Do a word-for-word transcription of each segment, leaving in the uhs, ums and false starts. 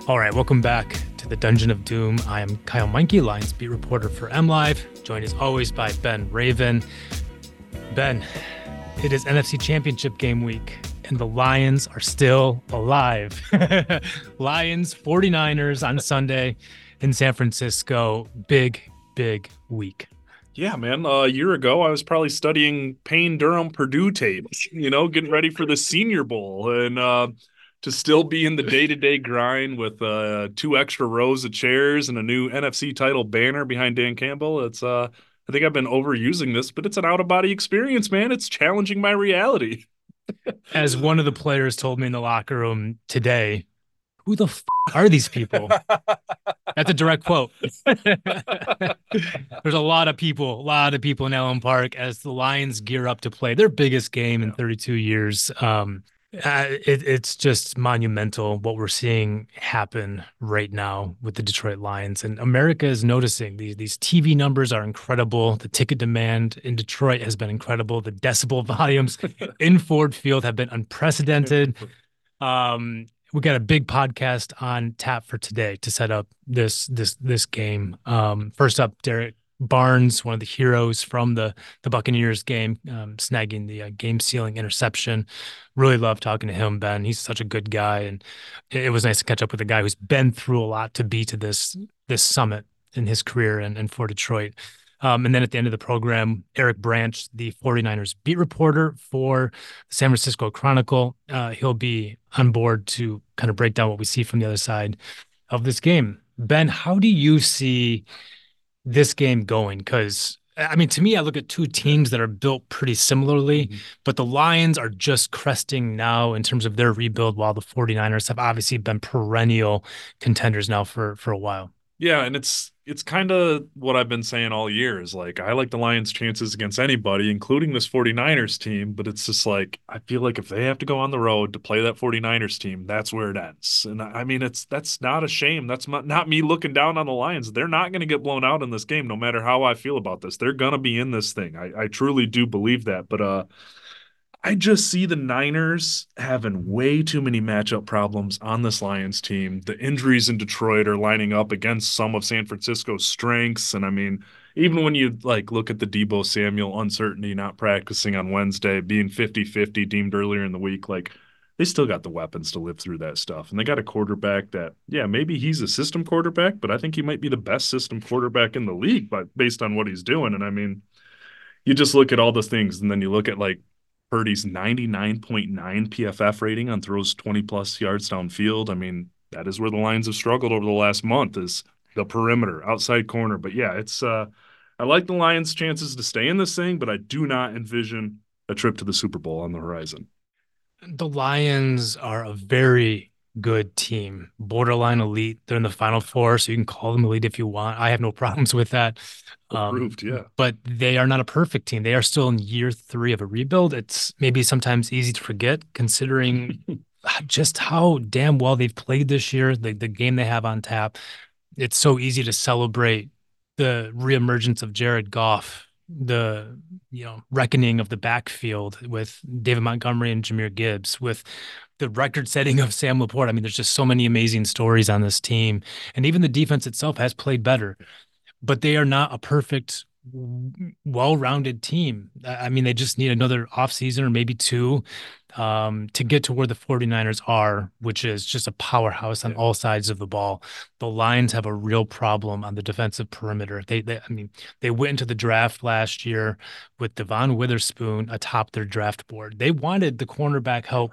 All right, welcome back to the Dungeon of Doom. I am Kyle Meinke, Lions beat reporter for MLive, joined as always by Ben Raven. Ben, it is N F C Championship game week, and the Lions are still alive. Lions, 49ers on Sunday in San Francisco. Big, big week. Yeah, man. Uh, a year ago, I was probably studying Payne Durham Purdue tape, you know, getting ready for the Senior Bowl. And uh, to still be in the day-to-day grind with uh, two extra rows of chairs and a new N F C title banner behind Dan Campbell, it's uh, I think I've been overusing this, but it's an out-of-body experience, man. It's challenging my reality. As one of the players told me in the locker room today, who the f- are these people? That's a direct quote. There's a lot of people, a lot of people in Allen Park as the Lions gear up to play their biggest game in thirty-two years. Um, uh, it, it's just monumental what we're seeing happen right now with the Detroit Lions. And America is noticing these, these T V numbers are incredible. The ticket demand in Detroit has been incredible. The decibel volumes in Ford Field have been unprecedented. Um, we got a big podcast on tap for today to set up this this this game. Um, first up, Derek Barnes, one of the heroes from the the Buccaneers game, um, snagging the uh, game sealing interception. Really love talking to him, Ben. He's such a good guy, and it, it was nice to catch up with a guy who's been through a lot to be to this this summit in his career and, and for Detroit. Um, and then at the end of the program, Eric Branch, the 49ers beat reporter for the San Francisco Chronicle, uh, he'll be on board to kind of break down what we see from the other side of this game. Ben, how do you see this game going? Because, I mean, to me, I look at two teams that are built pretty similarly, mm-hmm. but the Lions are just cresting now in terms of their rebuild, while the 49ers have obviously been perennial contenders now for, for a while. Yeah, and it's it's kind of what I've been saying all year is like I like the Lions' chances against anybody, including this 49ers team, but it's just like I feel like if they have to go on the road to play that 49ers team, that's where it ends. And I mean, it's that's not a shame. That's not, not me looking down on the Lions. They're not going to get blown out in this game, no matter how I feel about this. They're going to be in this thing. I, I truly do believe that. But uh I just see the Niners having way too many matchup problems on this Lions team. The injuries in Detroit are lining up against some of San Francisco's strengths. And I mean, even when you like look at the Deebo Samuel uncertainty, not practicing on Wednesday, being fifty-fifty deemed earlier in the week, like they still got the weapons to live through that stuff. And they got a quarterback that, yeah, maybe he's a system quarterback, but I think he might be the best system quarterback in the league, but based on what he's doing. And I mean, you just look at all those things and then you look at like Purdy's ninety-nine point nine P F F rating on throws twenty plus yards downfield. I mean, that is where the Lions have struggled over the last month is the perimeter, outside corner. But yeah, it's uh, I like the Lions' chances to stay in this thing, but I do not envision a trip to the Super Bowl on the horizon. The Lions are a very good team, borderline elite. They're in the Final Four, so you can call them elite if you want. I have no problems with that. Approved, um, yeah. But they are not a perfect team. They are still in year three of a rebuild. It's maybe sometimes easy to forget, considering just how damn well they've played this year, the, the game they have on tap. It's so easy to celebrate the reemergence of Jared Goff, the you know reckoning of the backfield with David Montgomery and Jahmyr Gibbs, with the record setting of Sam Laporte. I mean, there's just so many amazing stories on this team. And even the defense itself has played better, but they are not a perfect, well-rounded team. I mean, they just need another offseason or maybe two um, to get to where the 49ers are, which is just a powerhouse on all sides of the ball. The Lions have a real problem on the defensive perimeter. They, they I mean, they went into the draft last year with Devon Witherspoon atop their draft board. They wanted the cornerback help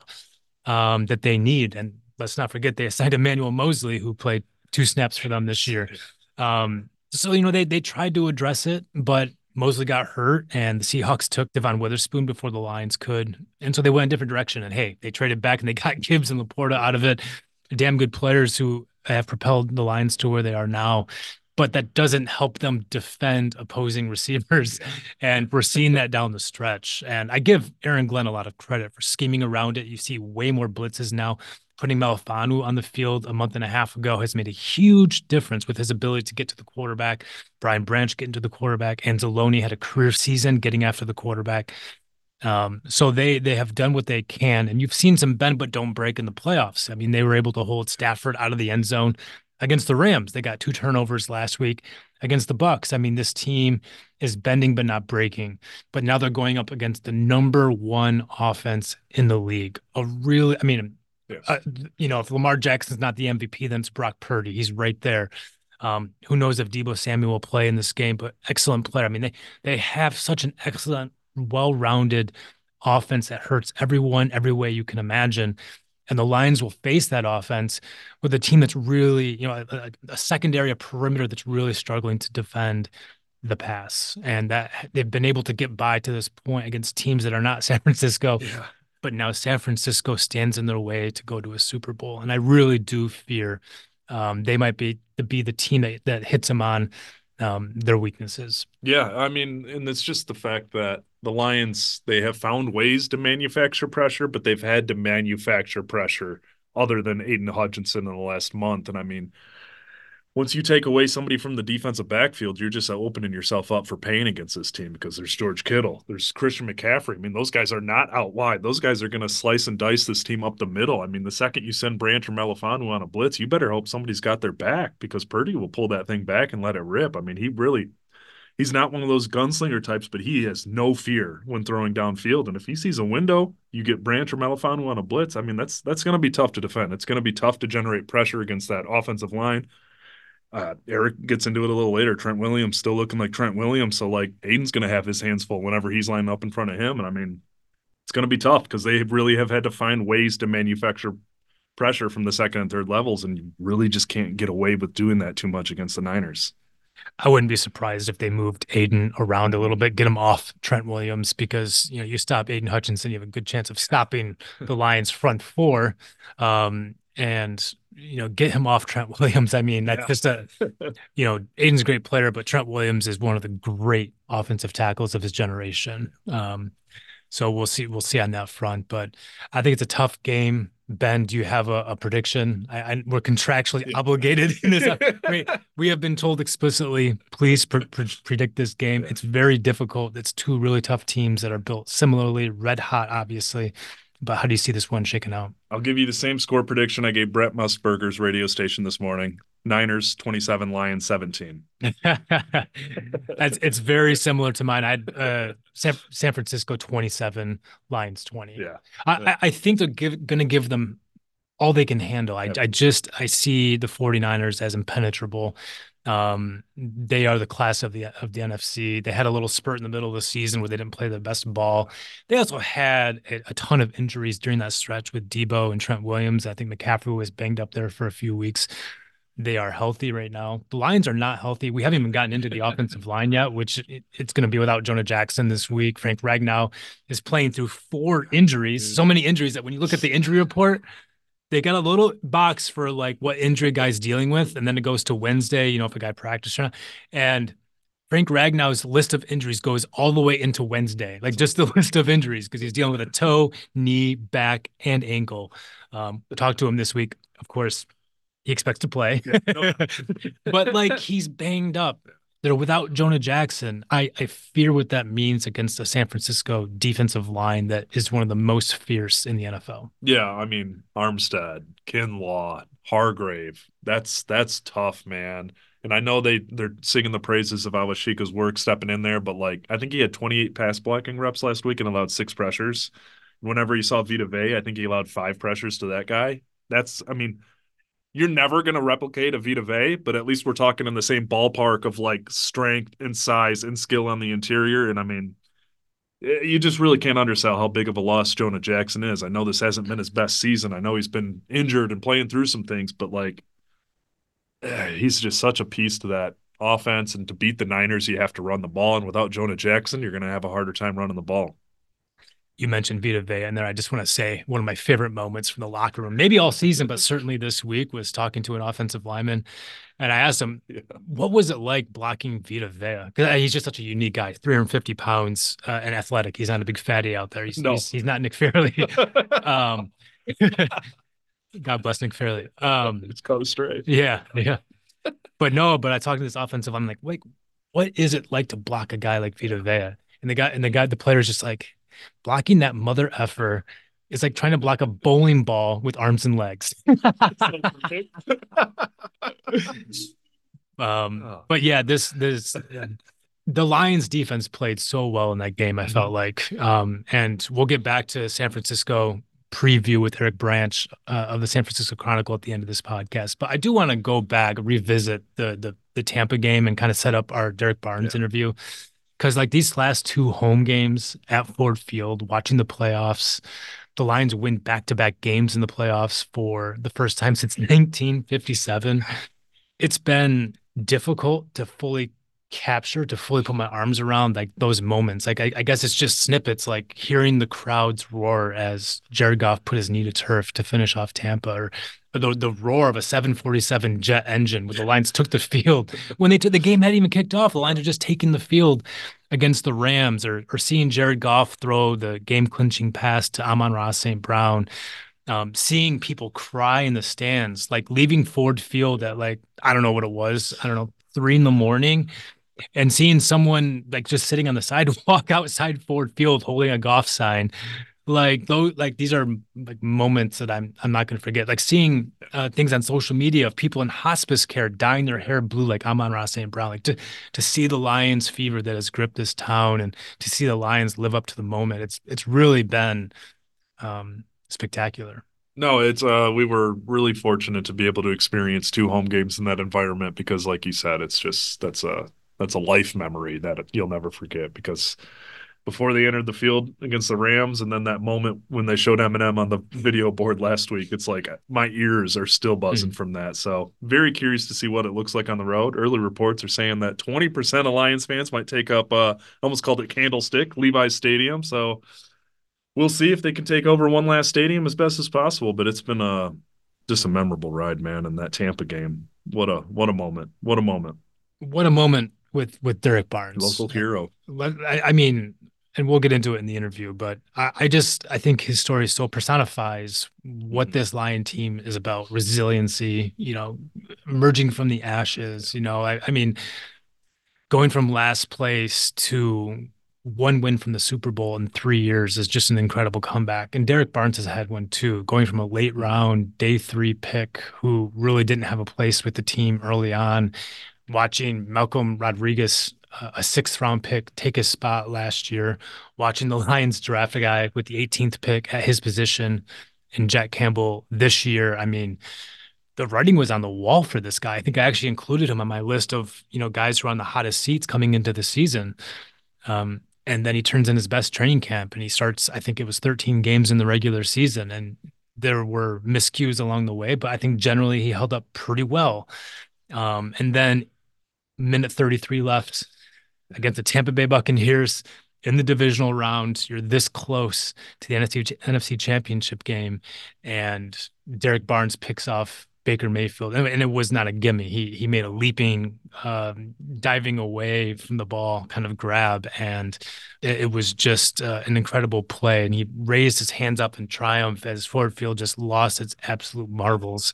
um, that they need. And let's not forget, they assigned Emmanuel Mosley, who played two snaps for them this year. Um, So, you know, they they tried to address it, but Mosley got hurt and the Seahawks took Devon Witherspoon before the Lions could. And so they went a different direction. And hey, they traded back and they got Gibbs and Laporta out of it. Damn good players who have propelled the Lions to where they are now. But that doesn't help them defend opposing receivers. And we're seeing that down the stretch. And I give Aaron Glenn a lot of credit for scheming around it. You see way more blitzes now. Putting Melifonwu on the field a month and a half ago has made a huge difference with his ability to get to the quarterback. Brian Branch getting to the quarterback. Anzalone had a career season getting after the quarterback. Um, so they they have done what they can, and you've seen some bend but don't break in the playoffs. I mean, they were able to hold Stafford out of the end zone against the Rams. They got two turnovers last week against the Bucks. I mean, this team is bending but not breaking. But now they're going up against the number one offense in the league. A really, I mean, Yes. uh, you know, if Lamar Jackson's not the M V P, then it's Brock Purdy. He's right there. Um, who knows if Deebo Samuel will play in this game, but excellent player. I mean, they they have such an excellent, well-rounded offense that hurts everyone every way you can imagine. And the Lions will face that offense with a team that's really, you know, a, a secondary, a perimeter that's really struggling to defend the pass. And that they've been able to get by to this point against teams that are not San Francisco. Yeah. But now San Francisco stands in their way to go to a Super Bowl. And I really do fear um, they might be to be the team that, that hits them on um, their weaknesses. Yeah, I mean, and it's just the fact that the Lions, they have found ways to manufacture pressure, but they've had to manufacture pressure other than Aiden Hutchinson in the last month. And I mean, once you take away somebody from the defensive backfield, you're just opening yourself up for pain against this team because there's George Kittle, there's Christian McCaffrey. I mean, those guys are not out wide. Those guys are going to slice and dice this team up the middle. I mean, the second you send Branch or Melifanu on a blitz, you better hope somebody's got their back because Purdy will pull that thing back and let it rip. I mean, he really he's not one of those gunslinger types, but he has no fear when throwing downfield. And if he sees a window, you get Branch or Melifanu on a blitz. I mean, that's that's going to be tough to defend. It's going to be tough to generate pressure against that offensive line. Uh, Eric gets into it a little later. Trent Williams still looking like Trent Williams. So, like, Aiden's going to have his hands full whenever he's lining up in front of him. And I mean, it's going to be tough because they really have had to find ways to manufacture pressure from the second and third levels. And you really just can't get away with doing that too much against the Niners. I wouldn't be surprised if they moved Aiden around a little bit, get him off Trent Williams, because you know you stop Aiden Hutchinson, you have a good chance of stopping the Lions' front four, um, and you know get him off Trent Williams. I mean, that's Yeah. just a you know Aiden's a great player, but Trent Williams is one of the great offensive tackles of his generation. Um, so we'll see, we'll see on that front. But I think it's a tough game. Ben, do you have a, a prediction? I, I, we're contractually Yeah. obligated in this. we, we have been told explicitly, please pre pre predict this game. Yeah. It's very difficult. It's two really tough teams that are built similarly, red hot, obviously. But how do you see this one shaking out? I'll give you the same score prediction I gave Brett Musburger's radio station this morning. Niners twenty-seven, Lions seventeen. That's it's very similar to mine. I uh San, San Francisco twenty-seven, Lions twenty. Yeah. I, I think they're give, gonna give them all they can handle. I, I just I see the 49ers as impenetrable. Um, they are the class of the of the N F C. They had a little spurt in the middle of the season where they didn't play the best ball. They also had a, a ton of injuries during that stretch with Deebo and Trent Williams. I think McCaffrey was banged up there for a few weeks. They are healthy right now. The Lions are not healthy. We haven't even gotten into the offensive line yet, which it, it's going to be without Jonah Jackson this week. Frank Ragnow is playing through four injuries, so many injuries that when you look at the injury report, they got a little box for like what injury guy's dealing with, and then it goes to Wednesday, you know, if a guy practiced or not. And Frank Ragnow's list of injuries goes all the way into Wednesday, like just the list of injuries, because he's dealing with a toe, knee, back, and ankle. Um, talked to him this week, of course. He expects to play, Yeah, no. but like he's banged up. They're without Jonah Jackson. I, I fear what that means against a San Francisco defensive line that is one of the most fierce in the N F L. Yeah, I mean, Armstead, Kinlaw, Hargrave. That's that's tough, man. And I know they they're singing the praises of Awashika's work stepping in there, but like I think he had twenty-eight pass blocking reps last week and allowed six pressures. Whenever you saw Vita Vea, I think he allowed five pressures to that guy. That's, I mean, you're never going to replicate a Vita Vea, but at least we're talking in the same ballpark of like strength and size and skill on the interior. And I mean, you just really can't undersell how big of a loss Jonah Jackson is. I know this hasn't been his best season. I know he's been injured and playing through some things, but like, he's just such a piece to that offense. And to beat the Niners, you have to run the ball. And without Jonah Jackson, you're going to have a harder time running the ball. You mentioned Vita Vea, and there I just want to say one of my favorite moments from the locker room, maybe all season, but certainly this week, was talking to an offensive lineman. And I asked him, yeah, what was it like blocking Vita Vea? Because he's just such a unique guy, three hundred fifty pounds uh, and athletic. He's not a big fatty out there. He's, no. he's, he's not Nick Fairley. um, God bless Nick Fairley. Um, it's called a stray. Yeah, yeah. But no, but I talked to this offensive, I'm like, wait, what is it like to block a guy like Vita Vea? And the guy, and the guy, the player is just like, blocking that mother effer is like trying to block a bowling ball with arms and legs. um, Oh. but yeah, this this uh, the Lions defense played so well in that game, I felt like. Um, and we'll get back to San Francisco preview with Eric Branch uh, of the San Francisco Chronicle at the end of this podcast. But I do want to go back, revisit the the the Tampa game and kind of set up our Derek Barnes Yeah. interview. Because like these last two home games at Ford Field, watching the playoffs, the Lions win back-to-back games in the playoffs for the first time since nineteen fifty-seven. It's been difficult to fully capture, to fully put my arms around like those moments. Like I, I guess it's just snippets, like hearing the crowds roar as Jared Goff put his knee to turf to finish off Tampa, or, or the the roar of a seven forty-seven jet engine when the Lions took the field. When they took the game hadn't even kicked off, the Lions are just taking the field against the Rams, or or seeing Jared Goff throw the game clinching pass to Amon-Ra Saint Brown. Um, seeing people cry in the stands, like leaving Ford Field at like, I don't know what it was, I don't know, three in the morning, and seeing someone like just sitting on the sidewalk outside Ford Field holding a Goff sign. Like those, like these are like moments that I'm I'm not going to forget. Like seeing uh, things on social media of people in hospice care dyeing their hair blue, like Amon-Ra Saint Brown. Like to to see the Lions fever that has gripped this town, and to see the Lions live up to the moment. It's it's really been um, spectacular. No, it's uh we were really fortunate to be able to experience two home games in that environment because like you said, it's just that's a that's a life memory that you'll never forget because before they entered the field against the Rams and then that moment when they showed Eminem on the video board last week, it's like my ears are still buzzing mm-hmm. from that. So very curious to see what it looks like on the road. Early reports are saying that twenty percent of Lions fans might take up uh almost called it Candlestick, Levi's Stadium. So we'll see if they can take over one last stadium as best as possible, but it's been a just a memorable ride, man, in that Tampa game. What a what a moment. What a moment. What a moment with with Derek Barnes. Local hero. I, I mean, and we'll get into it in the interview, but I, I just I think his story so personifies what mm-hmm. this Lion team is about. Resiliency, you know, emerging from the ashes, you know, I, I mean, going from last place to one win from the Super Bowl in three years is just an incredible comeback. And Derek Barnes has had one too, going from a late round, day three pick who really didn't have a place with the team early on, watching Malcolm Rodriguez, uh, a sixth round pick, take his spot last year, watching the Lions draft a guy with the eighteenth pick at his position in Jack Campbell this year. I mean, the writing was on the wall for this guy. I think I actually included him on my list of, you know, guys who are on the hottest seats coming into the season. Um, And then he turns in his best training camp and he starts, I think it was thirteen games in the regular season. And there were miscues along the way, but I think generally he held up pretty well. Um, and then minute thirty-three left against the Tampa Bay Buccaneers in the divisional round. You're this close to the N F C, N F C Championship game. And Derek Barnes picks off Baker Mayfield, and it was not a gimme. He he made a leaping, um, diving away from the ball kind of grab, and it, it was just uh, an incredible play. And he raised his hands up in triumph as Ford Field just lost its absolute marbles.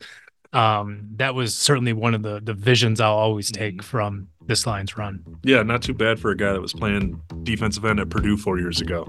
Um, that was certainly one of the the visions I'll always take from this Lions run. Yeah, not too bad for a guy that was playing defensive end at Purdue four years ago.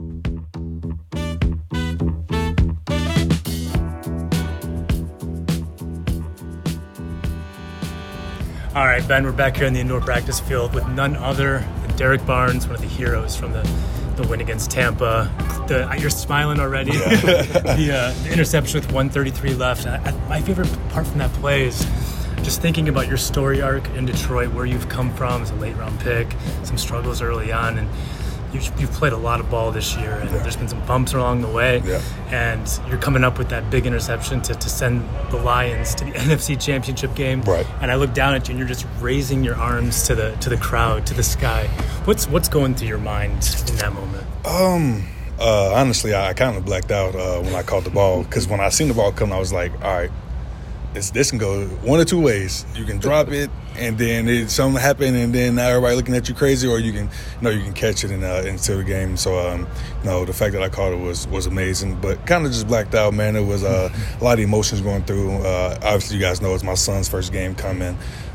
All right, Ben, we're back here in the indoor practice field with none other than Derek Barnes, one of the heroes from the, the win against Tampa. The, you're smiling already. Yeah. the, uh, the interception with one thirty-three left. I, I, my favorite part from that play is just thinking about your story arc in Detroit, where you've come from as a late-round pick, some struggles early on, and You've, you've played a lot of ball this year, and yeah. there's been some bumps along the way. Yeah. And you're coming up with that big interception to, to send the Lions to the N F C Championship game. Right. And I look down at you, and you're just raising your arms to the to the crowd, to the sky. What's what's going through your mind in that moment? Um. Uh. Honestly, I, I kind of blacked out uh, when I caught the ball, because when I seen the ball come, I was like, all right, It's, this can go one or two ways. You can drop it, and then it, something happen, and then now everybody looking at you crazy, or you can, you know, you can catch it in, uh, into the game. So, um, you know, the fact that I caught it was was amazing, but kind of just blacked out, man. It was uh, a lot of emotions going through. Uh, obviously, you guys know it's my son's first game coming.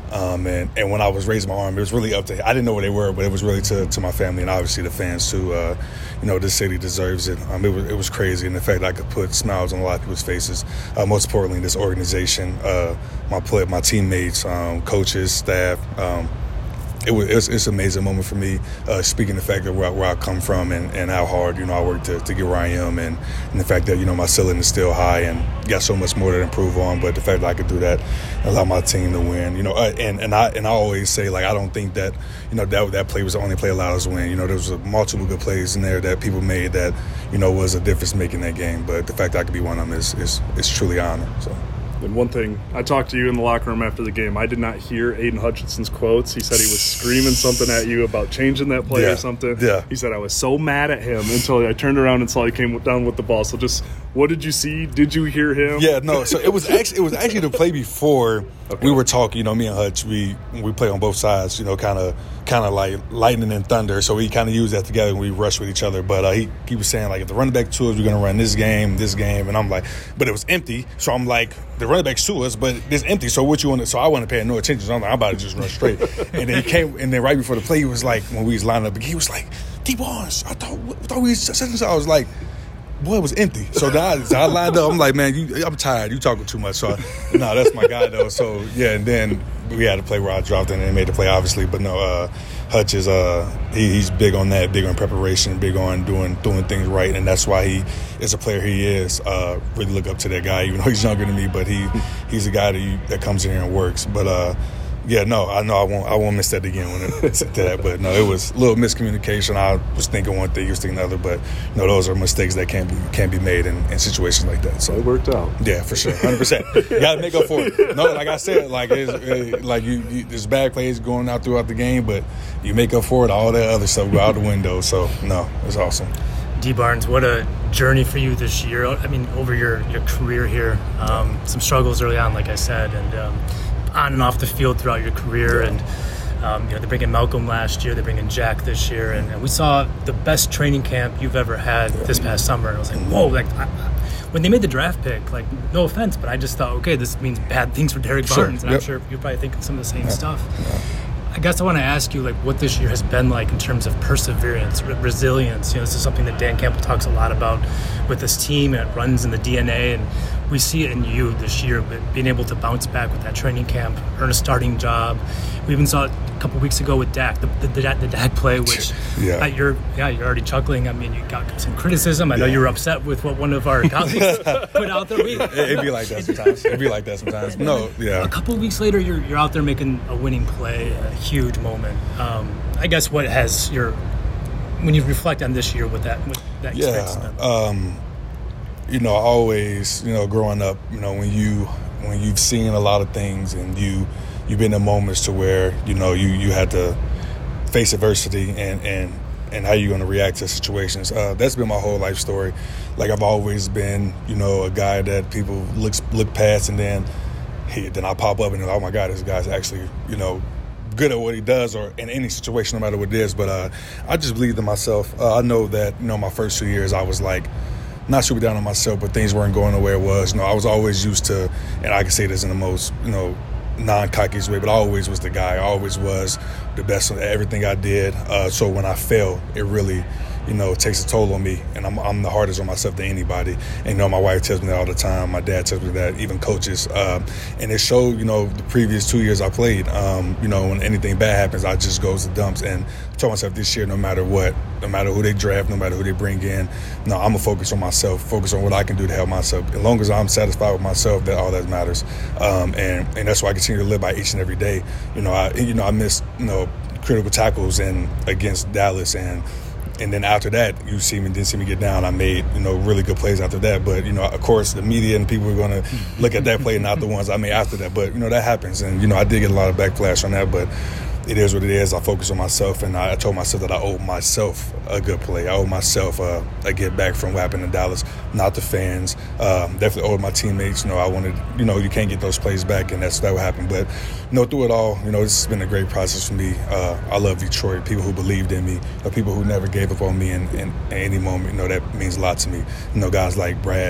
Um, and, and when I was raising my arm, it was really up to – I didn't know what they were, but it was really to, to my family and obviously the fans too. Uh, you know, this city deserves it. Um, it, was, it was crazy. And the fact that I could put smiles on a lot of people's faces, uh, most importantly, this organization, uh, my play, my teammates, um, coaches, staff, um, It was, it was it's an amazing moment for me, uh, speaking the fact that where, where I come from and, and how hard, you know, I worked to, to get where I am and, and the fact that, you know, my ceiling is still high and got so much more to improve on. But the fact that I could do that, allow my team to win, you know, uh, and, and I and I always say, like, I don't think that, you know, that that play was the only play allowed us to win. You know, there was a multiple good plays in there that people made that, you know, was a difference making that game. But the fact that I could be one of them is, is, is truly an honor. So. And one thing, I talked to you in the locker room after the game. I did not hear Aiden Hutchinson's quotes. He said he was screaming something at you about changing that play yeah. or something. Yeah. He said, I was so mad at him until I turned around and saw he came down with the ball. So just, what did you see? Did you hear him? Yeah, no. So it was actually it was actually the play before okay. we were talking. You know, me and Hutch, we we play on both sides. You know, kind of kind of like lightning and thunder. So we kind of use that together and we rush with each other. But uh, he he was saying, like, if the running back to us, we're gonna run this game, this game, and I'm like, but it was empty. So I'm like, the running back's to us, but it's empty. So what you want to? So I wasn't paying no attention. So I'm like, I'm about to just run straight. And then he came, and then right before the play, he was like, when we was lining up, he was like, D-Barnes, I thought, I thought we was such. I was like, boy, it was empty. So then I, so I lined up. I'm like, man, you, I'm tired. You talking too much. So I, no, that's my guy though. So yeah, and then we had a play where I dropped in and made the play, obviously. But no, uh, Hutch is uh, he, he's big on that, big on preparation, big on doing doing things right, and that's why he is a player he is. Uh, really look up to that guy, even though he's younger than me. But he he's a guy that you, that comes in here and works. But uh, yeah, no, I know I won't I won't miss that again when it to that. But no, it was a little miscommunication. I was thinking one thing, he was thinking another. But no, those are mistakes that can't be can't be made in, in situations like that. So it worked out. Yeah, for sure, one hundred percent. You got to make up for it. No, like I said, like it's, it, like you, you, there's bad plays going out throughout the game, but you make up for it. All that other stuff go out the window. So no, it's awesome. D-Barnes, what a journey for you this year. I mean, over your, your career here, um, some struggles early on, like I said, and um, on and off the field throughout your career. And um, you know, they're bringing Malcolm last year, they're bringing Jack this year, and, and we saw the best training camp you've ever had this past summer. And I was like, whoa! Like I, when they made the draft pick, like, no offense, but I just thought, okay, this means bad things for Derek sure. Barnes, and yep. I'm sure you're probably thinking some of the same yeah. stuff. Yeah. I guess I want to ask you, like, what this year has been like in terms of perseverance, re- resilience. You know, this is something that Dan Campbell talks a lot about with this team, and it runs in the D N A, and we see it in you this year, but being able to bounce back with that training camp, earn a starting job. We even saw it a couple weeks ago with Dak, the the, the, the Dak play, which yeah. uh, you're yeah you're already chuckling. I mean, you got some criticism. I know yeah. you were upset with what one of our colleagues put out there. We, it, it'd be like that sometimes. It'd be like that sometimes. No, yeah. A couple of weeks later, you're you're out there making a winning play, a huge moment. Um, I guess what has your when you reflect on this year with that with that experience yeah, been? Um, you know, always, you know, growing up, you know, when you when you've seen a lot of things and you you've been in moments to where, you know, you, you had to face adversity and, and, and how you're going to react to situations. Uh, that's been my whole life story. Like, I've always been, you know, a guy that people look look past, and then he, then I pop up and they're like, oh my God, this guy's actually, you know, good at what he does, or in any situation, no matter what it is. But uh, I just believed in myself. Uh, I know that, you know, my first two years I was like, not super down on myself, but things weren't going the way it was. You know, I was always used to, and I can say this in the most, you know, non-cocky way, but I always was the guy. I always was the best at everything I did. Uh, so when I fail, it really, you know, it takes a toll on me, and I'm, I'm the hardest on myself than anybody. And, you know, my wife tells me that all the time. My dad tells me that, even coaches. Um, and it showed, you know, the previous two years I played, um, you know, when anything bad happens, I just goes to dumps. And I told myself this year, no matter what, no matter who they draft, no matter who they bring in, no, I'm going to focus on myself, focus on what I can do to help myself. As long as I'm satisfied with myself, that all that matters. Um, and, and that's why I continue to live by each and every day. You know, I, you know, I missed, you know, critical tackles and against Dallas, and And then after that, you see me, didn't see me get down. I made, you know, really good plays after that. But, you know, of course, the media and people are going to look at that play, not the ones I made after that. But, you know, that happens. And, you know, I did get a lot of backlash on that. But it is what it is. I focus on myself. And I, I told myself that I owe myself a good play. I owe myself uh, a get back from what happened in Dallas, not the fans. Um, definitely owed my teammates. You know, I wanted, you know, you can't get those plays back. And that's that what happened. But, you know, through it all, you know, this has been a great process for me. Uh, I love Detroit, people who believed in me, or people who never gave up on me in, in, in any moment. You know, that means a lot to me. You know, guys like Brad,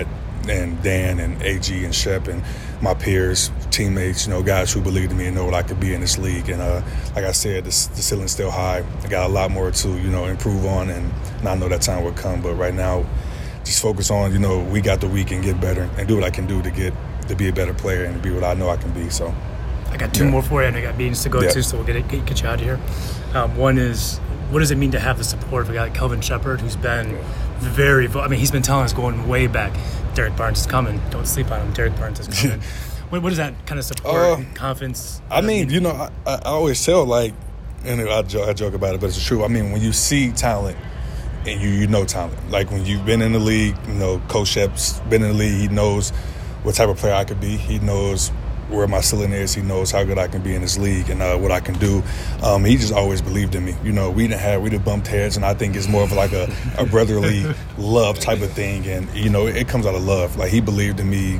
and Dan and A G and Shep and my peers, teammates, you know, guys who believed in me and know what I could be in this league. And uh, like I said, the, the ceiling's still high. I got a lot more to, you know, improve on, and, and I know that time will come. But right now, just focus on, you know, week after week and get better and do what I can do to get to be a better player and to be what I know I can be. So I got two yeah. more for you, and I got meetings to go yeah. to, so we'll get, it, get, get you out of here. Um, one is, what does it mean to have the support of a guy like Kelvin Sheppard, who's been yeah. very – I mean, he's been telling us going way back, Derek Barnes is coming. Don't sleep on him. Derek Barnes is coming. what, what is that kind of support uh, and confidence? I mean, mean, you know, I, I always tell, like, and I joke, I joke about it, but it's true. I mean, when you see talent – and you you know talent. Like when you've been in the league, you know, Coach Shep's been in the league. He knows what type of player I could be. He knows where my ceiling is. He knows how good I can be in this league and uh, what I can do. Um, he just always believed in me. You know, we didn't have, we did bumped heads, and I think it's more of like a, a brotherly love type of thing. And, you know, it comes out of love. Like he believed in me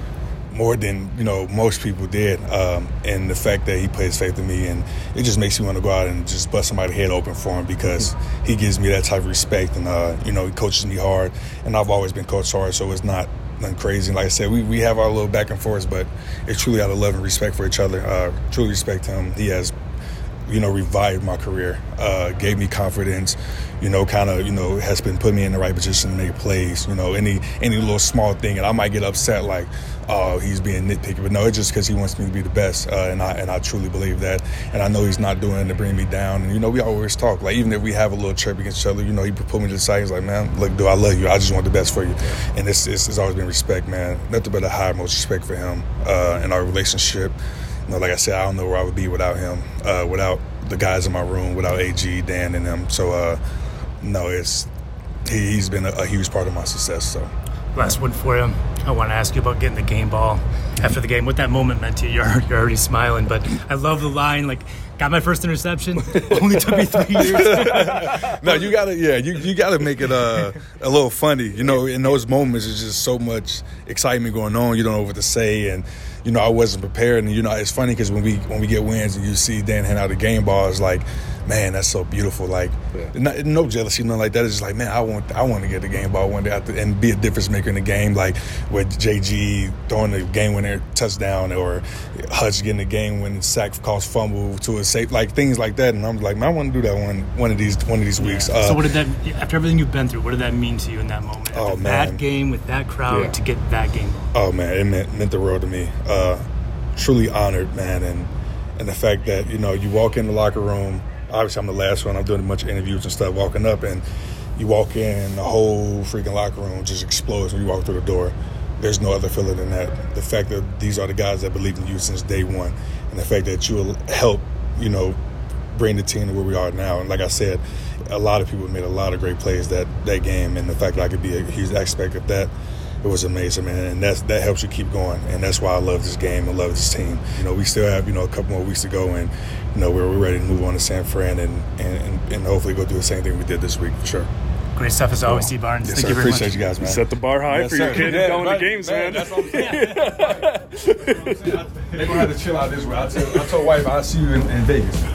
more than, you know, most people did. Um, and the fact that he put his faith in me, and it just makes me want to go out and just bust somebody's head open for him, because he gives me that type of respect. And, uh, you know, he coaches me hard. And I've always been coached hard, so it's not nothing crazy. Like I said, we, we have our little back and forth, but it's truly out of love and respect for each other. Uh, truly respect him. He has, you know, revived my career, uh, gave me confidence, you know, kind of, you know, has been putting me in the right position to make plays, you know, any any little small thing. And I might get upset like, oh, he's being nitpicky. But no, it's just because he wants me to be the best. Uh, and I and I truly believe that. And I know he's not doing it to bring me down. And, you know, we always talk. Like, even if we have a little chirp against each other, you know, he put me to the side. He's like, man, look, dude, I love you. I just want the best for you. And it's, it's, it's always been respect, man. Nothing but a high, most respect for him uh, and our relationship. You know, like I said, I don't know where I would be without him, uh, without the guys in my room, without A G, Dan, and them. So, uh, no, it's he, he's been a, a huge part of my success. So, last one for you. I want to ask you about getting the game ball after the game. What that moment meant to you? You're, you're already smiling, but I love the line, like, got my first interception. Only took me three years. No, you gotta, yeah, you you gotta make it uh, a little funny. You know, in those moments, there's just so much excitement going on. You don't know what to say, and you know, I wasn't prepared. And you know, it's funny because when we when we get wins and you see Dan hand out the game ball, it's like, man, that's so beautiful. Like, yeah. not, no jealousy, nothing like that. It's just like, man, I want I want to get the game ball one day after, and be a difference maker in the game. Like with J G throwing the game winner touchdown, or Hutch getting the game winning sack, cost fumble to a safe, like things like that. And I'm like, man, I want to do that one one of these one of these weeks. Yeah. Uh, so what did that, after everything you've been through, what did that mean to you in that moment? After oh man, that game with that crowd, yeah. to get that game ball. Oh man, it meant meant the world to me. Uh, truly honored, man, and and the fact that, you know, you walk in the locker room. Obviously, I'm the last one. I'm doing a bunch of interviews and stuff, walking up, and you walk in, the whole freaking locker room just explodes when you walk through the door. There's no other feeling than that. The fact that these are the guys that believe in you since day one, and the fact that you will help, you know, bring the team to where we are now. And like I said, a lot of people made a lot of great plays that, that game, and the fact that I could be a huge aspect of that, it was amazing, man. And that's, that helps you keep going, and that's why I love this game and love this team. You know, we still have, you know, a couple more weeks to go, and you know, we're, we're ready to move on to San Fran and, and, and hopefully go do the same thing we did this week for sure. Great stuff as always, Steve Barnes. Yes, Thank sir. you very Appreciate much. you guys, man. You set the bar high yes, for sir. your kid yeah, going right, to games, man. man. That's what I'm saying. They're going to have to chill out this way. I told, I told wife, I'll see you in, in Vegas.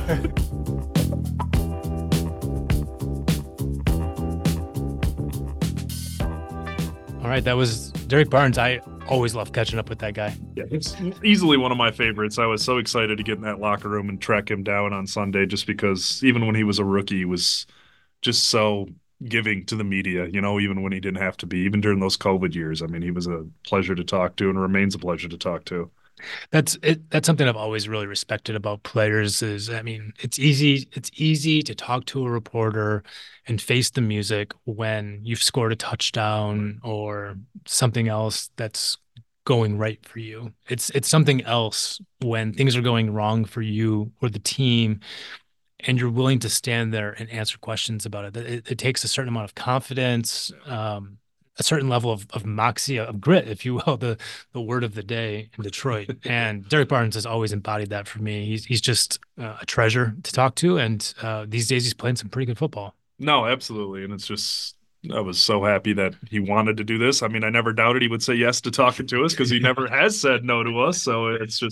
All right, that was Derek Barnes. I always love catching up with that guy. Yeah, it's easily one of my favorites. I was so excited to get in that locker room and track him down on Sunday, just because even when he was a rookie, he was just so giving to the media, you know, even when he didn't have to be, even during those COVID years. I mean, he was a pleasure to talk to and remains a pleasure to talk to. That's it. That's something I've always really respected about players is, I mean, it's easy. It's easy to talk to a reporter and face the music when you've scored a touchdown or something else that's going right for you. It's, it's something else when things are going wrong for you or the team, and you're willing to stand there and answer questions about it. It, it takes a certain amount of confidence, um, a certain level of, of moxie, of grit, if you will, the the word of the day in Detroit. And Derek Barnes has always embodied that for me. He's he's just uh, a treasure to talk to, and uh, these days he's playing some pretty good football. No, absolutely. And it's just, I was so happy that he wanted to do this. I mean, I never doubted he would say yes to talking to us because he never has said no to us. So it's just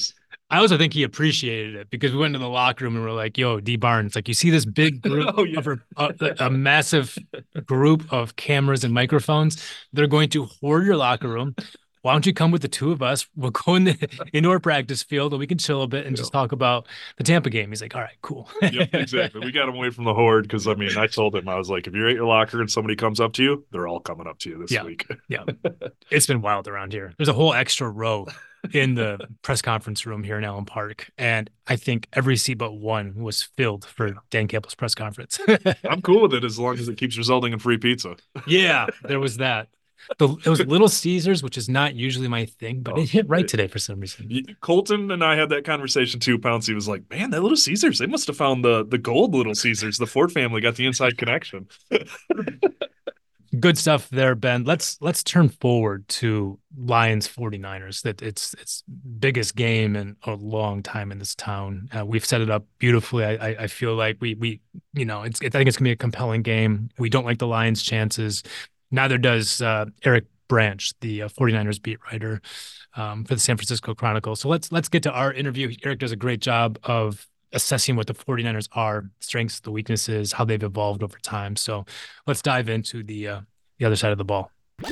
I also think he appreciated it because we went into the locker room and we're like, yo, D Barnes, like you see this big group Oh, yeah. of a, a massive group of cameras and microphones. They're going to hoard your locker room. Why don't you come with the two of us? We'll go in the indoor practice field and we can chill a bit and Yep. just talk about the Tampa game. He's like, all right, cool. Yep, exactly. We got him away from the horde because I mean, I told him I was like, if you're at your locker and somebody comes up to you, they're all coming up to you this Yeah. week. Yeah. It's been wild around here. There's a whole extra row in the press conference room here in Allen Park. And I think every seat but one was filled for Dan Campbell's press conference. I'm cool with it as long as it keeps resulting in free pizza. Yeah, there was that. The, it was Little Caesars, which is not usually my thing, but Oh, it hit right it- today for some reason. Colton and I had that conversation too. Pouncey was like, man, that Little Caesars, they must have found the the gold Little Caesars. The Ford family got the inside connection. Good stuff there, Ben. Let's let's turn forward to Lions 49ers. That it's it's biggest game in a long time in this town. Uh, we've set it up beautifully. I, I I feel like we we you know it's, it's I think it's gonna be a compelling game. We don't like the Lions' chances. Neither does uh, Eric Branch, the uh, 49ers beat writer um, for the San Francisco Chronicle. So let's let's get to our interview. Eric does a great job of assessing what the 49ers are, strengths, the weaknesses, how they've evolved over time. So let's dive into the uh, the other side of the ball.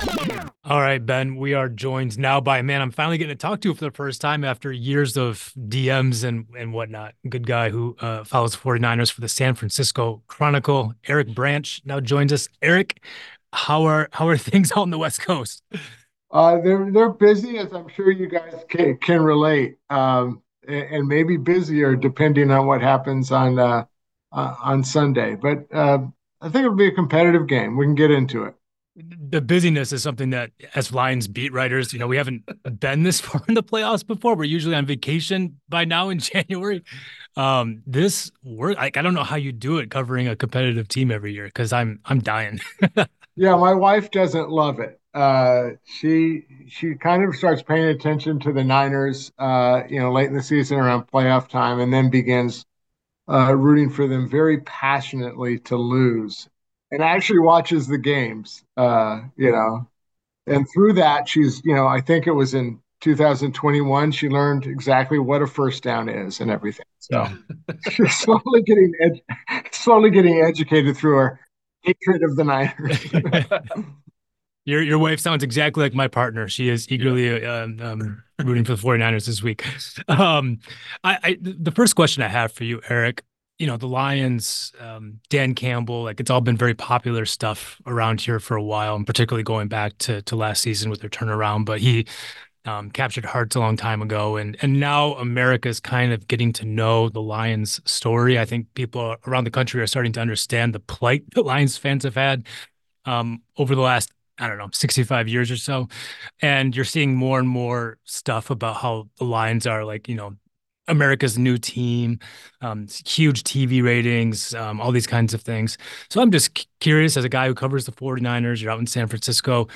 All right, Ben, we are joined now by a man I'm finally getting to talk to for the first time after years of D Ms and, and whatnot. Good guy who uh, follows the 49ers for the San Francisco Chronicle. Eric Branch now joins us. Eric, how are how are things out on the West Coast? Uh, they're they're busy, as I'm sure you guys can, can relate, um, and, and maybe busier depending on what happens on uh, uh, on Sunday. But uh, I think it'll be a competitive game. We can get into it. The busyness is something that, as Lions beat writers, you know, we haven't been this far in the playoffs before. We're usually on vacation by now in January. Um, this work, like, I don't know how you do it covering a competitive team every year because I'm I'm dying. Yeah, my wife doesn't love it. Uh, she she kind of starts paying attention to the Niners, uh, you know, late in the season around playoff time, and then begins uh, rooting for them very passionately to lose, and actually watches the games, uh, you know. And through that, she's, you know, I think it was in two thousand twenty-one, she learned exactly what a first down is and everything. So she's slowly getting ed- slowly getting educated through her hatred of the Niners. Your your wife sounds exactly like my partner. She is eagerly um, um, rooting for the 49ers this week. Um, I, I the first question I have for you, Eric, you know, the Lions, um, Dan Campbell, like it's all been very popular stuff around here for a while, and particularly going back to to last season with their turnaround. But he um, captured hearts a long time ago, and and now America's kind of getting to know the Lions story. I think people around the country are starting to understand the plight that Lions fans have had um, over the last, I don't know, sixty-five years or so. And you're seeing more and more stuff about how the Lions are like, you know, America's new team, um, huge T V ratings, um, all these kinds of things. So I'm just c- curious, as a guy who covers the 49ers, you're out in San Francisco,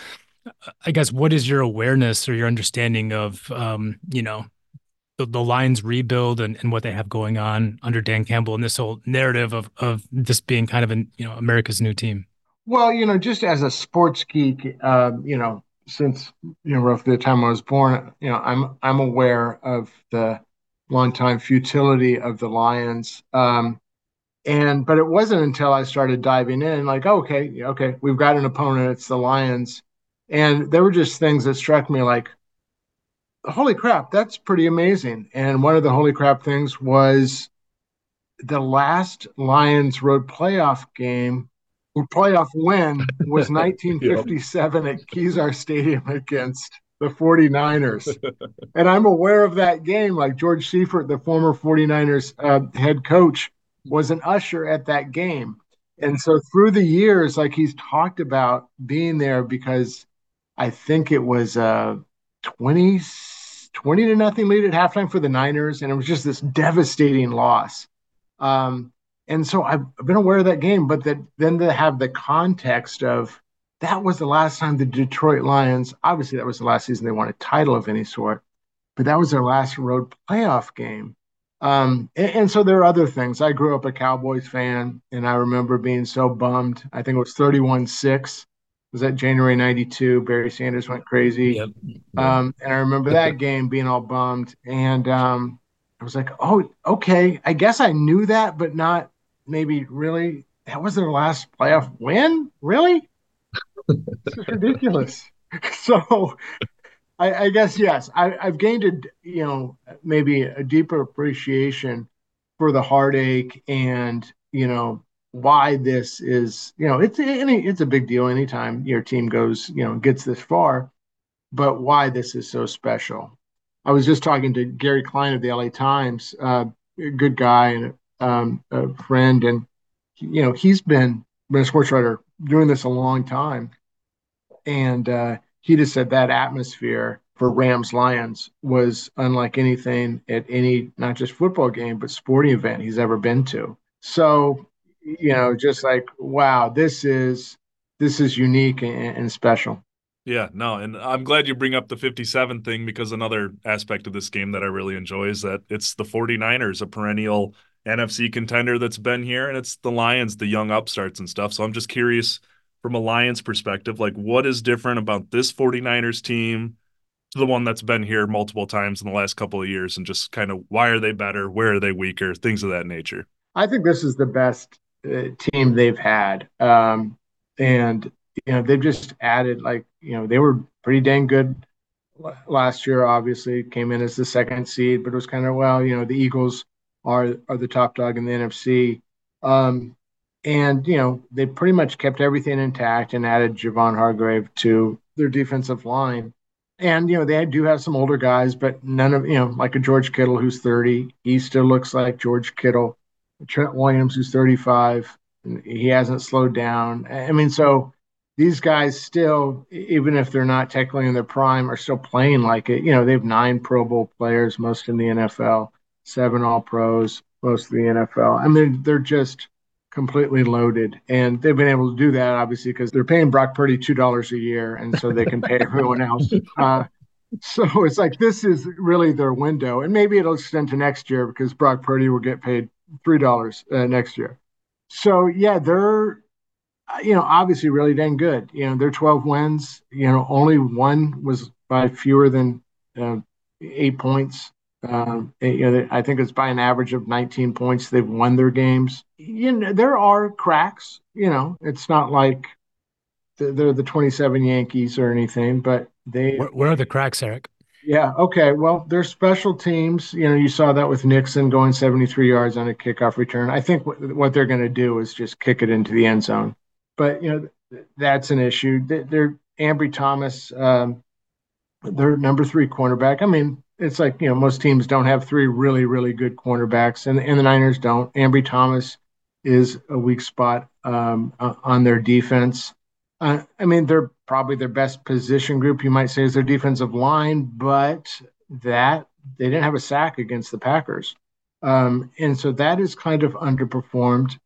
I guess, what is your awareness or your understanding of, um, you know, the, the Lions rebuild and, and what they have going on under Dan Campbell and this whole narrative of, of this being kind of an, you know, America's new team? Well, you know, just as a sports geek, um, you know, since you know roughly the time I was born, you know, I'm I'm aware of the longtime futility of the Lions. Um, and but it wasn't until I started diving in, like, oh, okay, yeah, okay, we've got an opponent, it's the Lions, and there were just things that struck me like, holy crap, that's pretty amazing. And one of the holy crap things was the last Lions road playoff game playoff win was nineteen fifty-seven at Kezar Stadium against the 49ers. And I'm aware of that game. Like George Seifert, the former 49ers uh, head coach, was an usher at that game. And so through the years, like he's talked about being there because I think it was uh, twenty, twenty to nothing lead at halftime for the Niners. And it was just this devastating loss. Um, And so I've been aware of that game, but that then to have the context of that was the last time the Detroit Lions, obviously that was the last season they won a title of any sort, but that was their last road playoff game. Um, and, and so there are other things. I grew up a Cowboys fan, and I remember being so bummed. I think it was thirty-one six. Was that January ninety-two? Barry Sanders went crazy. Yep. Um, and I remember that game being all bummed. And um, I was like, oh, okay. I guess I knew that, but not maybe really. That was their last playoff win? Really? This is ridiculous. So I, I guess yes, I, I've gained a you know maybe a deeper appreciation for the heartache and you know why this is you know it's any it's a big deal anytime your team goes you know gets this far, but why this is so special. I was just talking to Gary Klein of the L A Times, uh, a good guy and um, a friend, and you know he's been been a sports writer doing this a long time, and uh, he just said that atmosphere for Rams Lions was unlike anything at any not just football game but sporting event he's ever been to. So, you know, just like wow, this is this is unique and, and special. Yeah, no, and I'm glad you bring up the fifty-seven thing because another aspect of this game that I really enjoy is that it's the 49ers, a perennial N F C contender that's been here, and it's the Lions, the young upstarts and stuff. So I'm just curious from a Lions perspective, like what is different about this 49ers team to the one that's been here multiple times in the last couple of years, and just kind of why are they better, where are they weaker, things of that nature. I think this is the best uh, team they've had. Um, and, you know, they've just added, like, you know, they were pretty dang good last year, obviously, came in as the second seed, but it was kind of, well, you know, the Eagles are, are the top dog in the N F C. Um, and, you know, they pretty much kept everything intact and added Javon Hargrave to their defensive line. And, you know, they do have some older guys, but none of, you know, like a George Kittle who's thirty, he still looks like George Kittle. Trent Williams, who's thirty-five, he hasn't slowed down. I mean, so these guys still, even if they're not technically in their prime, are still playing like it. You know, they have nine Pro Bowl players, most in the N F L, seven All Pros, most of the N F L. I mean, they're just completely loaded. And they've been able to do that, obviously, because they're paying Brock Purdy two dollars a year, and so they can pay everyone else. Uh, so it's like this is really their window. And maybe it'll extend to next year because Brock Purdy will get paid three dollars uh, next year. So yeah, they're uh, you know obviously really dang good. You know, they're twelve wins. You know, only one was by fewer than uh, eight points. Um, you know, I think it's by an average of nineteen points. They've won their games. You know, there are cracks. You know, it's not like they're the twenty-seven Yankees or anything, but they. Where, where are the cracks, Eric? Yeah. Okay. Well, there's special teams. You know, you saw that with Nixon going seventy-three yards on a kickoff return. I think what, what they're going to do is just kick it into the end zone. But, you know, that's an issue. They're Ambry Thomas, um, their number three cornerback. I mean, it's like, you know, most teams don't have three really, really good cornerbacks, and, and the Niners don't. Ambry Thomas is a weak spot um, on their defense. Uh, I mean, they're probably their best position group, you might say, is their defensive line, but that they didn't have a sack against the Packers. Um, and so that is kind of underperformed.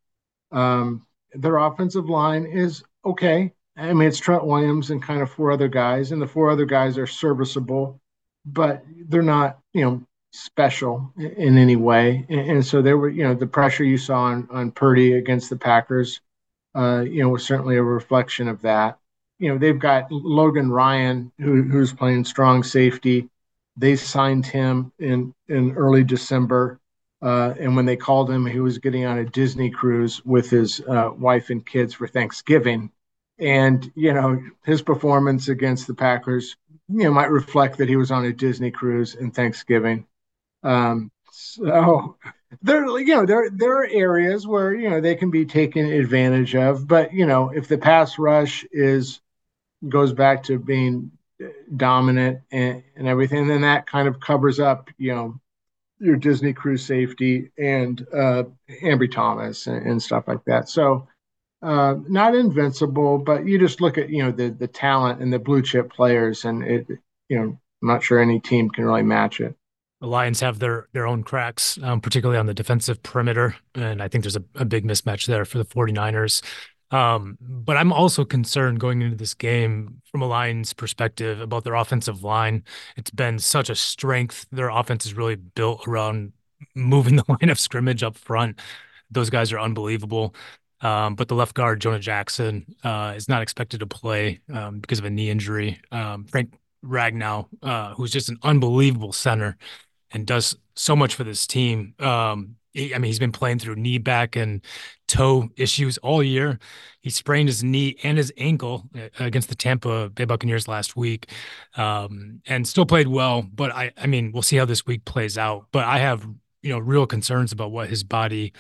Um, their offensive line is okay. I mean, it's Trent Williams and kind of four other guys, and the four other guys are serviceable, but they're not, you know, special in, in any way. And, and so there were, you know, the pressure you saw on, on Purdy against the Packers uh, you know, was certainly a reflection of that. You know, they've got Logan Ryan, who, who's playing strong safety. They signed him in, in early December. Uh, and when they called him, he was getting on a Disney cruise with his uh, wife and kids for Thanksgiving. And, you know, his performance against the Packers, you know, might reflect that he was on a Disney cruise in Thanksgiving. Um, so there, you know, there there are areas where you know they can be taken advantage of, but you know, if the pass rush is goes back to being dominant and, and everything, then that kind of covers up, you know, your Disney cruise safety and uh, Ambry Thomas and, and stuff like that. So uh, not invincible, but you just look at you know the the talent and the blue chip players, and it you know I'm not sure any team can really match it. The Lions have their their own cracks, um, particularly on the defensive perimeter. And I think there's a, a big mismatch there for the 49ers. Um, but I'm also concerned going into this game from a Lions perspective about their offensive line. It's been such a strength. Their offense is really built around moving the line of scrimmage up front. Those guys are unbelievable. Um, but the left guard, Jonah Jackson, uh, is not expected to play um, because of a knee injury. Um, Frank Ragnow, uh, who's just an unbelievable center and does so much for this team. Um, he, I mean, he's been playing through knee, back, and toe issues all year. He sprained his knee and his ankle uh, against the Tampa Bay Buccaneers last week, um, and still played well. But I, I mean, we'll see how this week plays out. But I have, you know, real concerns about what his body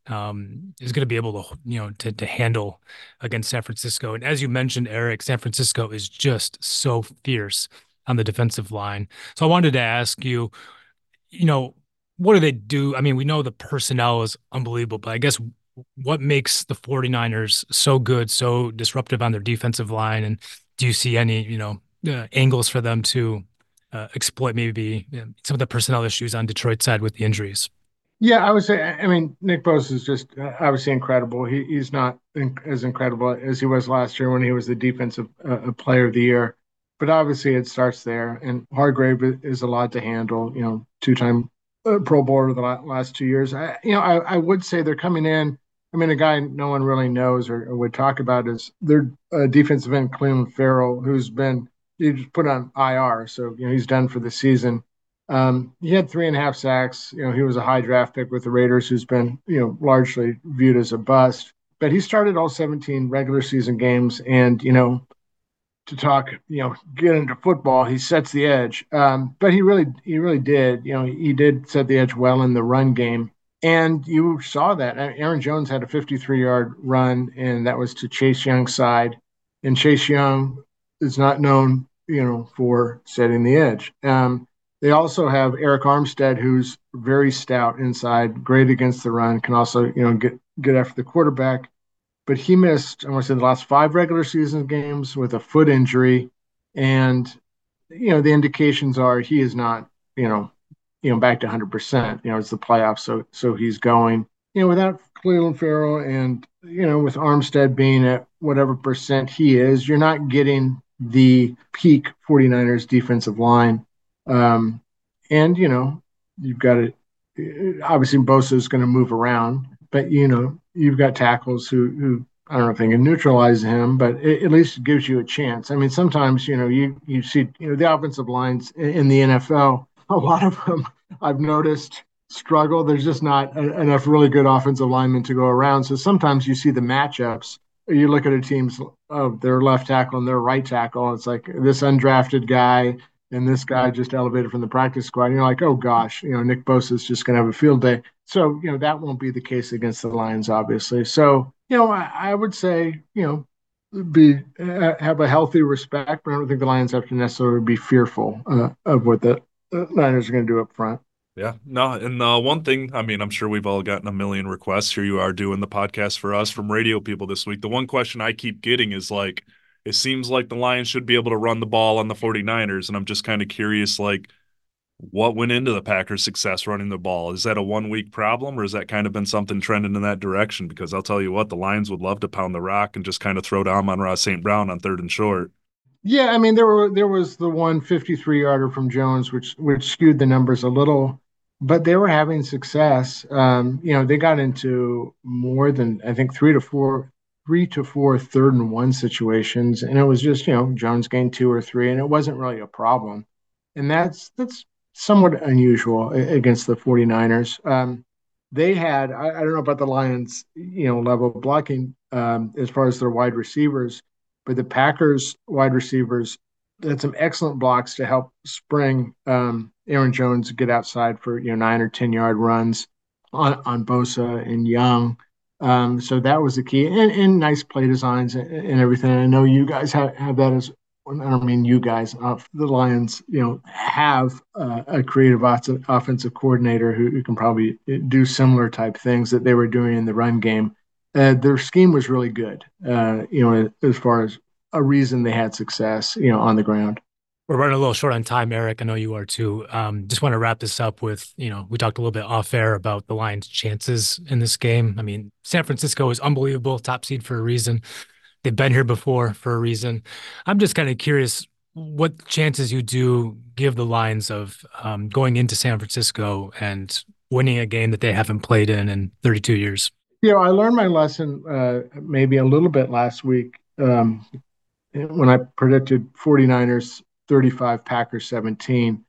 um, is going to be able to, you know, to to handle against San Francisco. And as you mentioned, Eric, San Francisco is just so fierce on the defensive line. So I wanted to ask you, you know, what do they do? I mean, we know the personnel is unbelievable, but I guess what makes the 49ers so good, so disruptive on their defensive line? And do you see any, you know, uh, angles for them to uh, exploit maybe you know, some of the personnel issues on Detroit's side with the injuries? Yeah, I would say. I mean, Nick Bosa is just uh, obviously incredible. He he's not in, as incredible as he was last year when he was the defensive uh, player of the year. But obviously, it starts there. And Hargrave is a lot to handle. You know, two-time uh, Pro Bowler the last two years. I, you know, I, I would say they're coming in. I mean, a guy no one really knows or, or would talk about is their uh, defensive end, Clelin Ferrell, who's been he just put on I R, so you know he's done for the season. Um, he had three and a half sacks. You know, he was a high draft pick with the Raiders, who's been, you know, largely viewed as a bust. But he started all seventeen regular season games, and you know, to talk, you know, get into football, he sets the edge. Um, but he really, he really did. You know, he did set the edge well in the run game, and you saw that. Aaron Jones had a fifty-three yard run, and that was to Chase Young's side, and Chase Young is not known, you know, for setting the edge. Um, They also have Eric Armstead, who's very stout inside, great against the run, can also, you know, get get after the quarterback. But he missed, I want to say, the last five regular season games with a foot injury, and you know the indications are he is not, you know, you know back to one hundred percent. You know, it's the playoffs, so so he's going. You know, without Clelin Ferrell and you know with Armstead being at whatever percent he is, you're not getting the peak 49ers defensive line. Um, and you know, you've got to obviously Bosa is going to move around, but you know, you've got tackles who, who I don't know if they can neutralize him, but it, at least gives you a chance. I mean, sometimes you know, you you see you know the offensive lines in, in the N F L, a lot of them I've noticed struggle. There's just not a, enough really good offensive linemen to go around. So sometimes you see the matchups. You look at a team's of their left tackle and their right tackle. It's like this undrafted guy and this guy just elevated from the practice squad. And you're like, oh gosh, you know, Nick Bosa is just going to have a field day. So, you know, that won't be the case against the Lions, obviously. So, you know, I, I would say, you know, be uh, have a healthy respect, but I don't think the Lions have to necessarily be fearful uh, of what the uh, Niners are going to do up front. Yeah, no, and uh, one thing, I mean, I'm sure we've all gotten a million requests. Here you are doing the podcast for us from radio people this week. The one question I keep getting is like, it seems like the Lions should be able to run the ball on the 49ers, and I'm just kind of curious, like, what went into the Packers' success running the ball? Is that a one-week problem, or has that kind of been something trending in that direction? Because I'll tell you what, the Lions would love to pound the rock and just kind of throw down Amon-Ra Saint Brown on third and short. Yeah, I mean, there were there was the one fifty-three yarder from Jones, which which skewed the numbers a little, but they were having success. Um, you know, they got into more than I think three to four, three to four third and one situations, and it was just you know Jones gained two or three, and it wasn't really a problem, and that's that's somewhat unusual against the 49ers. Um, they had I, I don't know about the Lions, you know, level of blocking um, as far as their wide receivers. But the Packers wide receivers had some excellent blocks to help spring um, Aaron Jones get outside for you know nine or ten yard runs on, on Bosa and Young. Um, so that was the key, and, and nice play designs and, and everything. I know you guys have, have that as. I don't mean you guys. Uh, the Lions, you know, have uh, a creative offensive coordinator who, who can probably do similar type things that they were doing in the run game. Uh, their scheme was really good, uh, you know, as far as a reason they had success, you know, on the ground. We're running a little short on time, Eric. I know you are too. Um, just want to wrap this up with, you know, we talked a little bit off air about the Lions' chances in this game. I mean, San Francisco is unbelievable, top seed for a reason. They've been here before for a reason. I'm just kind of curious what chances you do give the Lions of um, going into San Francisco and winning a game that they haven't played in in thirty-two years. You know, I learned my lesson uh, maybe a little bit last week um, when I predicted 49ers thirty-five, Packers seventeen.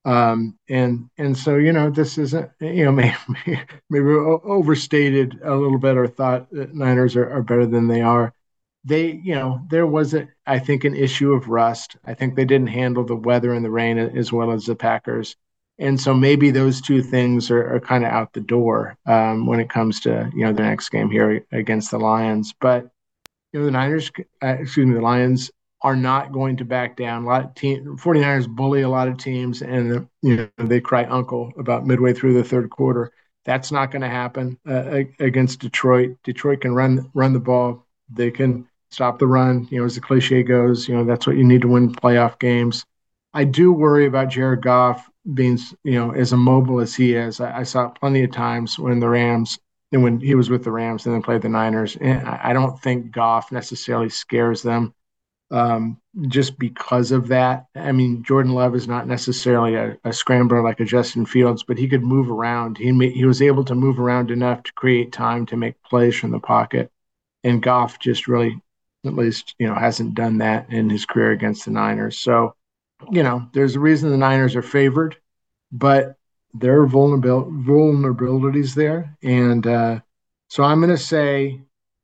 Um, and and so, you know, this isn't, you know, maybe, maybe overstated a little bit or thought that Niners are, are better than they are. They, you know, there was, a, I think, an issue of rust. I think they didn't handle the weather and the rain as well as the Packers. And so maybe those two things are, are kind of out the door um, when it comes to, you know, the next game here against the Lions. But, you know, the Niners, uh, excuse me, the Lions are not going to back down. A lot of team, 49ers bully a lot of teams, and you know they cry uncle about midway through the third quarter. That's not going to happen uh, against Detroit. Detroit can run run the ball. They can stop the run. You know, as the cliche goes, you know that's what you need to win playoff games. I do worry about Jared Goff being, you know, as immobile as he is. I, I saw it plenty of times when the Rams and when he was with the Rams and then played the Niners. And I, I don't think Goff necessarily scares them. Um, just because of that. I mean, Jordan Love is not necessarily a, a scrambler like a Justin Fields, but he could move around. He ma- he was able to move around enough to create time to make plays from the pocket. And Goff just really, at least, you know, hasn't done that in his career against the Niners. So, you know, there's a reason the Niners are favored, but there are vulnerabil- vulnerabilities there. And uh, so I'm going to say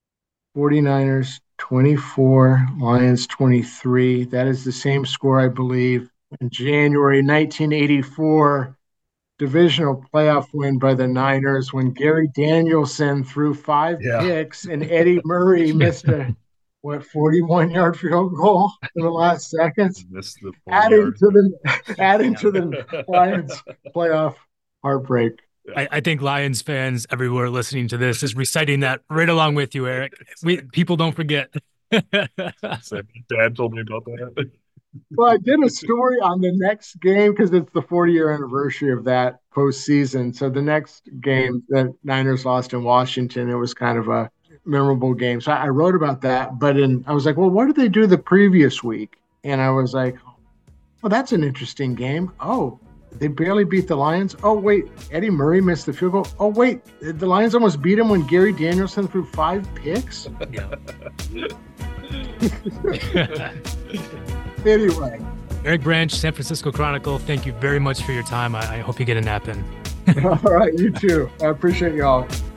49ers twenty-four, Lions twenty-three. That is the same score, I believe, in January nineteen eighty-four divisional playoff win by the Niners when Gary Danielson threw five Yeah. picks and Eddie Murray missed a, what, forty-one-yard field goal in the last seconds, Missed the adding to the adding to the Lions playoff heartbreak. I, I think Lions fans everywhere listening to this is reciting that right along with you, Eric. We people don't forget. Dad told me about that. Well, I did a story on the next game because it's the forty-year anniversary of that postseason. So the next game that Niners lost in Washington, it was kind of a memorable game. So I wrote about that, but in, I was like, well, what did they do the previous week? And I was like, well, that's an interesting game. Oh, they barely beat the Lions. Oh, wait, Eddie Murray missed the field goal. Oh, wait, the Lions almost beat him when Gary Danielson threw five picks. Yeah. Anyway. Eric Branch, San Francisco Chronicle, thank you very much for your time. I, I hope you get a nap in. All right, you too. I appreciate y'all.